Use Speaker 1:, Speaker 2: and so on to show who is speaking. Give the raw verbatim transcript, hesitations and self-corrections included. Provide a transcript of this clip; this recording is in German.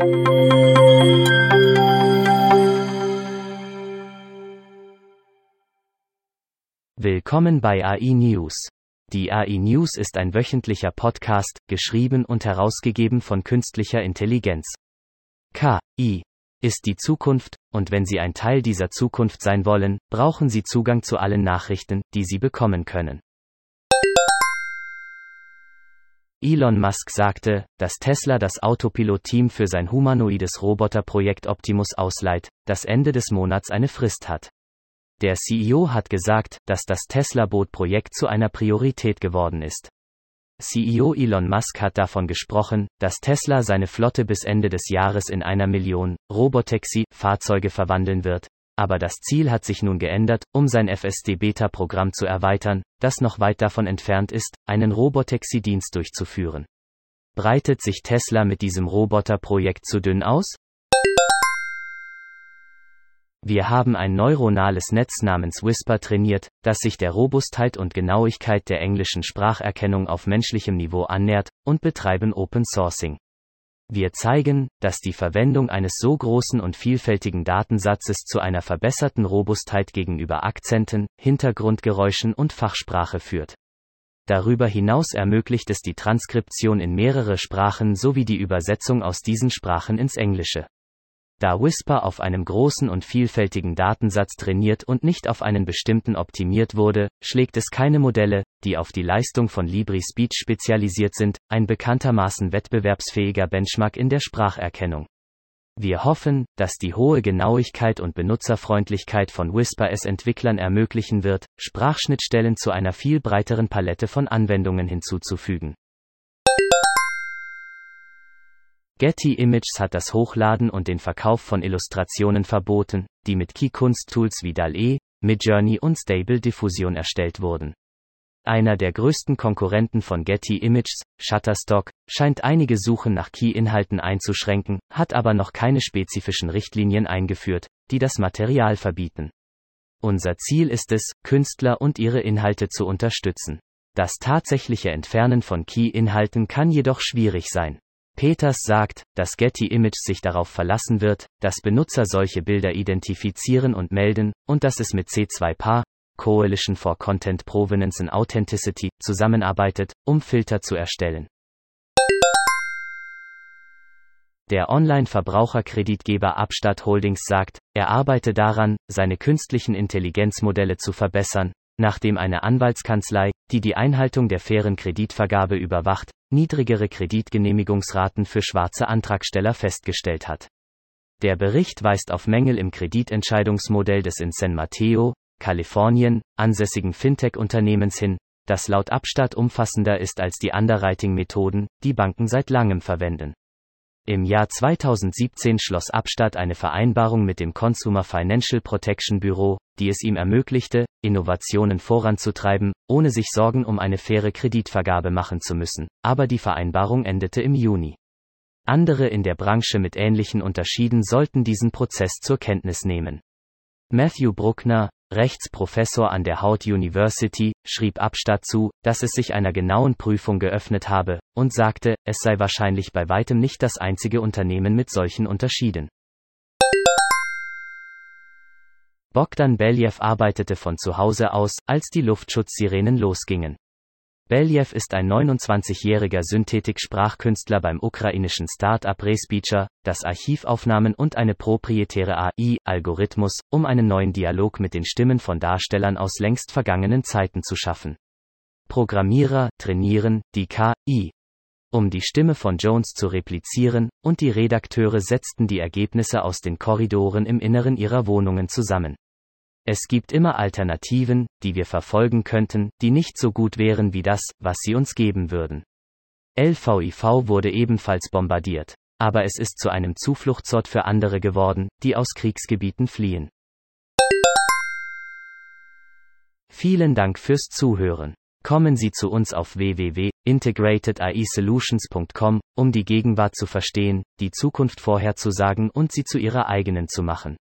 Speaker 1: Willkommen bei A I News. Die A I News ist ein wöchentlicher Podcast, geschrieben und herausgegeben von künstlicher Intelligenz. K I ist die Zukunft, und wenn Sie ein Teil dieser Zukunft sein wollen, brauchen Sie Zugang zu allen Nachrichten, die Sie bekommen können. Elon Musk sagte, dass Tesla das Autopilot-Team für sein humanoides Roboterprojekt Optimus ausleiht, das Ende des Monats eine Frist hat. Der C E O hat gesagt, dass das Tesla-Boot-Projekt zu einer Priorität geworden ist. C E O Elon Musk hat davon gesprochen, dass Tesla seine Flotte bis Ende des Jahres in einer Million Robotaxi-Fahrzeuge verwandeln wird, aber das Ziel hat sich nun geändert, um sein F S D-Beta-Programm zu erweitern, das noch weit davon entfernt ist, einen Robotaxi-Dienst durchzuführen. Breitet sich Tesla mit diesem Roboterprojekt zu dünn aus? Wir haben ein neuronales Netz namens Whisper trainiert, das sich der Robustheit und Genauigkeit der englischen Spracherkennung auf menschlichem Niveau annähert, und betreiben Open Sourcing. Wir zeigen, dass die Verwendung eines so großen und vielfältigen Datensatzes zu einer verbesserten Robustheit gegenüber Akzenten, Hintergrundgeräuschen und Fachsprache führt. Darüber hinaus ermöglicht es die Transkription in mehrere Sprachen sowie die Übersetzung aus diesen Sprachen ins Englische. Da Whisper auf einem großen und vielfältigen Datensatz trainiert und nicht auf einen bestimmten optimiert wurde, schlägt es keine Modelle, die auf die Leistung von LibriSpeech spezialisiert sind, ein bekanntermaßen wettbewerbsfähiger Benchmark in der Spracherkennung. Wir hoffen, dass die hohe Genauigkeit und Benutzerfreundlichkeit von Whisper es Entwicklern ermöglichen wird, Sprachschnittstellen zu einer viel breiteren Palette von Anwendungen hinzuzufügen. Getty Images hat das Hochladen und den Verkauf von Illustrationen verboten, die mit Key-Kunsttools wie D A L L-E, Midjourney und Stable Diffusion erstellt wurden. Einer der größten Konkurrenten von Getty Images, Shutterstock, scheint einige Suchen nach Key-Inhalten einzuschränken, hat aber noch keine spezifischen Richtlinien eingeführt, die das Material verbieten. Unser Ziel ist es, Künstler und ihre Inhalte zu unterstützen. Das tatsächliche Entfernen von Key-Inhalten kann jedoch schwierig sein. Peters sagt, dass Getty Images sich darauf verlassen wird, dass Benutzer solche Bilder identifizieren und melden, und dass es mit C zwei P A, Coalition for Content Provenance and Authenticity, zusammenarbeitet, um Filter zu erstellen. Der Online-Verbraucherkreditgeber Upstart Holdings sagt, er arbeite daran, seine künstlichen Intelligenzmodelle zu verbessern, nachdem eine Anwaltskanzlei, die die Einhaltung der fairen Kreditvergabe überwacht, niedrigere Kreditgenehmigungsraten für schwarze Antragsteller festgestellt hat. Der Bericht weist auf Mängel im Kreditentscheidungsmodell des in San Mateo, Kalifornien, ansässigen Fintech-Unternehmens hin, das laut Upstart umfassender ist als die Underwriting-Methoden, die Banken seit langem verwenden. Im Jahr zweitausendsiebzehn schloss Upstart eine Vereinbarung mit dem Consumer Financial Protection Bureau, die es ihm ermöglichte, Innovationen voranzutreiben, ohne sich Sorgen um eine faire Kreditvergabe machen zu müssen, aber die Vereinbarung endete im Juni. Andere in der Branche mit ähnlichen Unterschieden sollten diesen Prozess zur Kenntnis nehmen. Matthew Bruckner, Rechtsprofessor an der Howard University, schrieb Upstart zu, dass es sich einer genauen Prüfung geöffnet habe, und sagte, es sei wahrscheinlich bei weitem nicht das einzige Unternehmen mit solchen Unterschieden. Bogdan Beljew arbeitete von zu Hause aus, als die Luftschutzsirenen losgingen. Beljew ist ein neunundzwanzigjähriger Synthetik-Sprachkünstler beim ukrainischen Start-up Respeecher, das Archivaufnahmen und eine proprietäre A I-Algorithmus, um einen neuen Dialog mit den Stimmen von Darstellern aus längst vergangenen Zeiten zu schaffen. Programmierer trainieren die K I, um die Stimme von Jones zu replizieren, und die Redakteure setzten die Ergebnisse aus den Korridoren im Inneren ihrer Wohnungen zusammen. Es gibt immer Alternativen, die wir verfolgen könnten, die nicht so gut wären wie das, was sie uns geben würden. L V I V wurde ebenfalls bombardiert, aber es ist zu einem Zufluchtsort für andere geworden, die aus Kriegsgebieten fliehen. Vielen Dank fürs Zuhören. Kommen Sie zu uns auf w w w punkt integrated A I solutions punkt com, um die Gegenwart zu verstehen, die Zukunft vorherzusagen und sie zu Ihrer eigenen zu machen.